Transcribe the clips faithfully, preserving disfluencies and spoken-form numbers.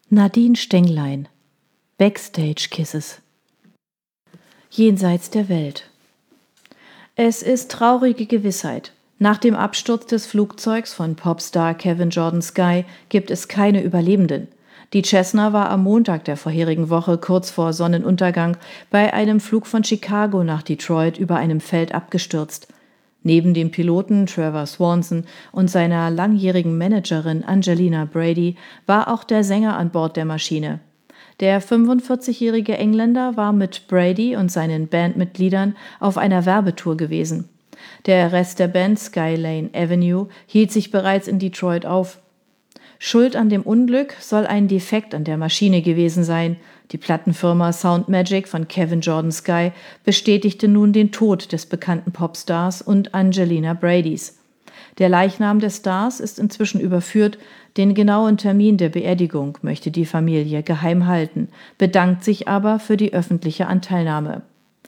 Nadine Stenglein, Backstage Kisses. Jenseits der Welt. Es ist traurige Gewissheit. Nach dem Absturz des Flugzeugs von Popstar Kevin Jordan Sky gibt es keine Überlebenden. Die Cessna war am Montag der vorherigen Woche kurz vor Sonnenuntergang bei einem Flug von Chicago nach Detroit über einem Feld abgestürzt. Neben dem Piloten Trevor Swanson und seiner langjährigen Managerin Angelina Brady war auch der Sänger an Bord der Maschine. Der fünfundvierzigjährige Engländer war mit Brady und seinen Bandmitgliedern auf einer Werbetour gewesen. Der Rest der Band Skylane Avenue hielt sich bereits in Detroit auf. Schuld an dem Unglück soll ein Defekt an der Maschine gewesen sein. Die Plattenfirma Soundmagic von Kevin Jordan Sky bestätigte nun den Tod des bekannten Popstars und Angelina Bradys. Der Leichnam des Stars ist inzwischen überführt. Den genauen Termin der Beerdigung möchte die Familie geheim halten, bedankt sich aber für die öffentliche Anteilnahme.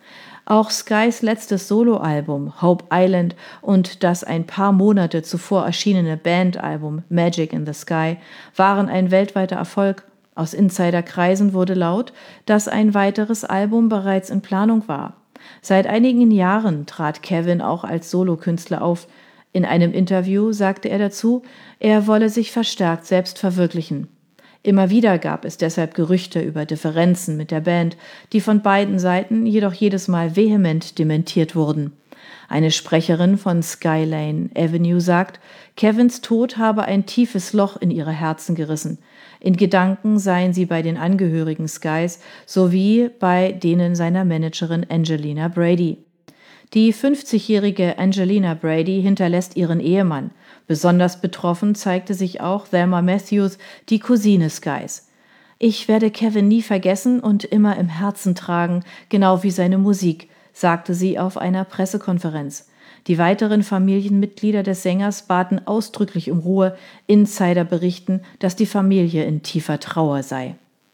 Auch Skys letztes Soloalbum Hope Island und das ein paar Monate zuvor erschienene Bandalbum Magic in the Sky waren ein weltweiter Erfolg. Aus Insiderkreisen wurde laut, dass ein weiteres Album bereits in Planung war. Seit einigen Jahren trat Kevin auch als Solokünstler auf. In einem Interview sagte er dazu, er wolle sich verstärkt selbst verwirklichen. Immer wieder gab es deshalb Gerüchte über Differenzen mit der Band, die von beiden Seiten jedoch jedes Mal vehement dementiert wurden. Eine Sprecherin von Skylane Avenue sagt, Kevins Tod habe ein tiefes Loch in ihre Herzen gerissen. In Gedanken seien sie bei den Angehörigen Skys sowie bei denen seiner Managerin Angelina Brady. Die fünfzigjährige Angelina Brady hinterlässt ihren Ehemann. Besonders betroffen zeigte sich auch Thelma Matthews, die Cousine Skys. Ich werde Kevin nie vergessen und immer im Herzen tragen, genau wie seine Musik, sagte sie auf einer Pressekonferenz. Die weiteren Familienmitglieder des Sängers baten ausdrücklich um Ruhe. Insider berichten, dass die Familie in tiefer Trauer sei.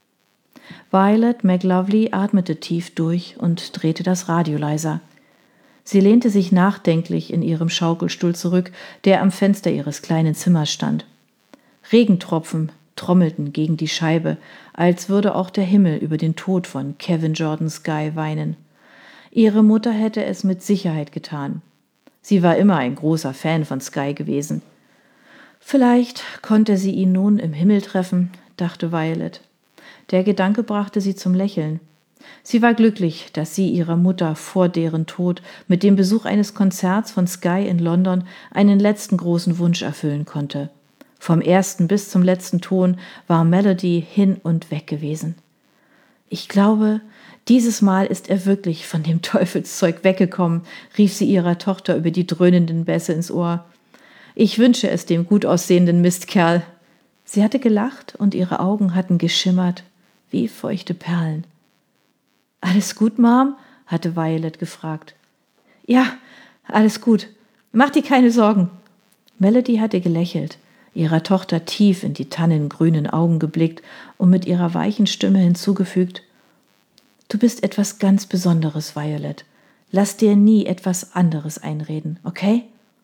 Violet McLovely atmete tief durch und drehte das Radio leiser. Sie lehnte sich nachdenklich in ihrem Schaukelstuhl zurück, der am Fenster ihres kleinen Zimmers stand. Regentropfen trommelten gegen die Scheibe, als würde auch der Himmel über den Tod von Kevin Jordan Sky weinen. Ihre Mutter hätte es mit Sicherheit getan. Sie war immer ein großer Fan von Sky gewesen. Vielleicht konnte sie ihn nun im Himmel treffen, dachte Violet. Der Gedanke brachte sie zum Lächeln. Sie war glücklich, dass sie ihrer Mutter vor deren Tod mit dem Besuch eines Konzerts von Sky in London einen letzten großen Wunsch erfüllen konnte. Vom ersten bis zum letzten Ton war Melody hin und weg gewesen. Ich glaube, dieses Mal ist er wirklich von dem Teufelszeug weggekommen, rief sie ihrer Tochter über die dröhnenden Bässe ins Ohr. Ich wünsche es dem gut aussehenden Mistkerl. Sie hatte gelacht und ihre Augen hatten geschimmert wie feuchte Perlen. »Alles gut, Mom?« hatte Violet gefragt. »Ja, alles gut. Mach dir keine Sorgen.« Melody hatte gelächelt, ihrer Tochter tief in die tannengrünen Augen geblickt und mit ihrer weichen Stimme hinzugefügt: »Du bist etwas ganz Besonderes, Violet. Lass dir nie etwas anderes einreden, okay?«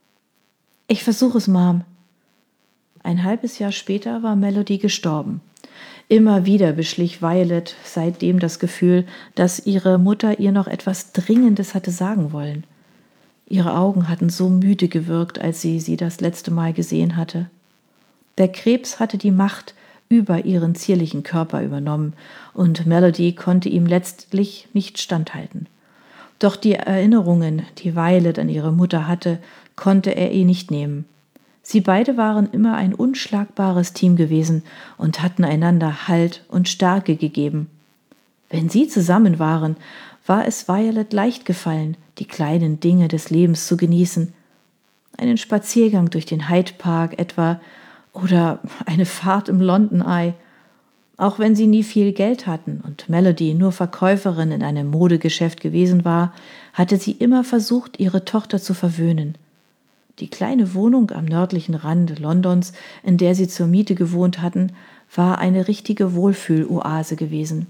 »Ich versuche es, Mom.« Ein halbes Jahr später war Melody gestorben. Immer wieder beschlich Violet seitdem das Gefühl, dass ihre Mutter ihr noch etwas Dringendes hatte sagen wollen. Ihre Augen hatten so müde gewirkt, als sie sie das letzte Mal gesehen hatte. Der Krebs hatte die Macht über ihren zierlichen Körper übernommen und Melody konnte ihm letztlich nicht standhalten. Doch die Erinnerungen, die Violet an ihre Mutter hatte, konnte er ihr nicht nehmen. Sie beide waren immer ein unschlagbares Team gewesen und hatten einander Halt und Stärke gegeben. Wenn sie zusammen waren, war es Violet leicht gefallen, die kleinen Dinge des Lebens zu genießen. Einen Spaziergang durch den Hyde Park etwa oder eine Fahrt im London Eye. Auch wenn sie nie viel Geld hatten und Melody nur Verkäuferin in einem Modegeschäft gewesen war, hatte sie immer versucht, ihre Tochter zu verwöhnen. Die kleine Wohnung am nördlichen Rand Londons, in der sie zur Miete gewohnt hatten, war eine richtige Wohlfühloase gewesen.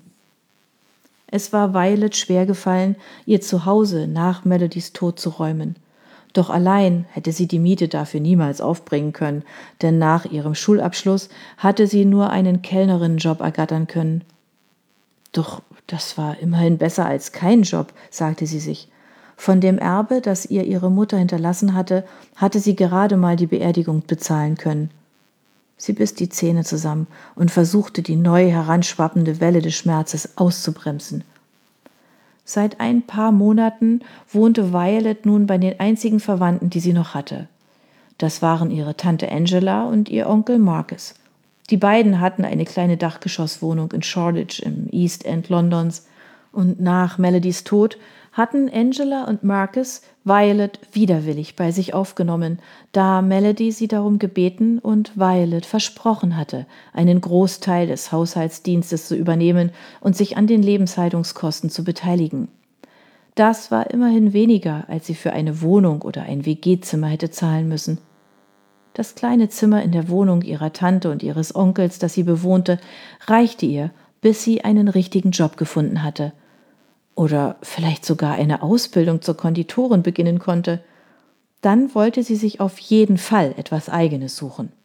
Es war Violet schwer gefallen, ihr Zuhause nach Melodys Tod zu räumen. Doch allein hätte sie die Miete dafür niemals aufbringen können, denn nach ihrem Schulabschluss hatte sie nur einen Kellnerinnenjob ergattern können. Doch das war immerhin besser als kein Job, sagte sie sich. Von dem Erbe, das ihr ihre Mutter hinterlassen hatte, hatte sie gerade mal die Beerdigung bezahlen können. Sie biss die Zähne zusammen und versuchte, die neu heranschwappende Welle des Schmerzes auszubremsen. Seit ein paar Monaten wohnte Violet nun bei den einzigen Verwandten, die sie noch hatte. Das waren ihre Tante Angela und ihr Onkel Marcus. Die beiden hatten eine kleine Dachgeschosswohnung in Shoreditch im East End Londons, und nach Melodies Tod hatten Angela und Marcus Violet widerwillig bei sich aufgenommen, da Melody sie darum gebeten und Violet versprochen hatte, einen Großteil des Haushaltsdienstes zu übernehmen und sich an den Lebenshaltungskosten zu beteiligen. Das war immerhin weniger, als sie für eine Wohnung oder ein W G-Zimmer hätte zahlen müssen. Das kleine Zimmer in der Wohnung ihrer Tante und ihres Onkels, das sie bewohnte, reichte ihr, bis sie einen richtigen Job gefunden hatte. Oder vielleicht sogar eine Ausbildung zur Konditorin beginnen konnte. Dann wollte sie sich auf jeden Fall etwas Eigenes suchen.